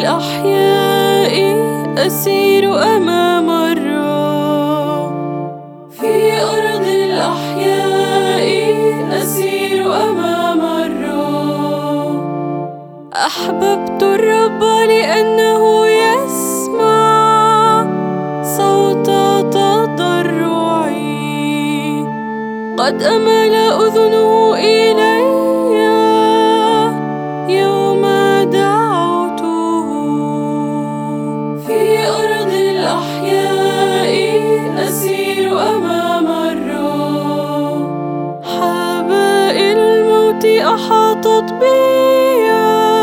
الأحياء أسير أمام الرب. في أرض الأحياء أسير أمام الرب. أحببت الرب لأنه يسمع صوت تضرعي. قد أمل أذنه إلي يوم دعوته. في أرض الأحياء أسير أمام الرب. حبائل الموت أحاطت بي،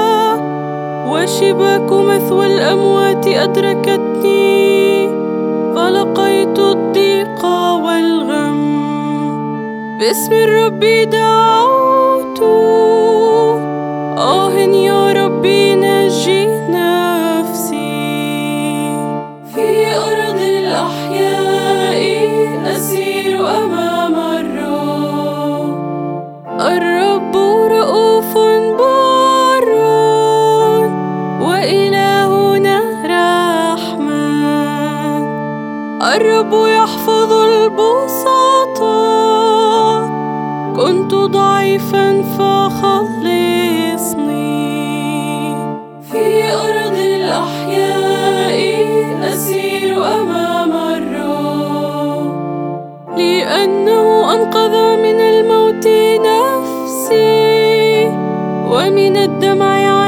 وشباك مثوى الأموات أدركتني، فلقيت الضيق والغم. باسم الرب دعوت، آه يا ربي نجي نفسي. في أرض الأحياء أسير أمام الرب. الرب رؤوف بار، وإلهنا رحمن. الرب يحفظ البسطاء، كنت ضعيفا فخلصني. في أرض الأحياء أسير أمام الرب. لأنه أنقذ من الموت نفسي، ومن الدمع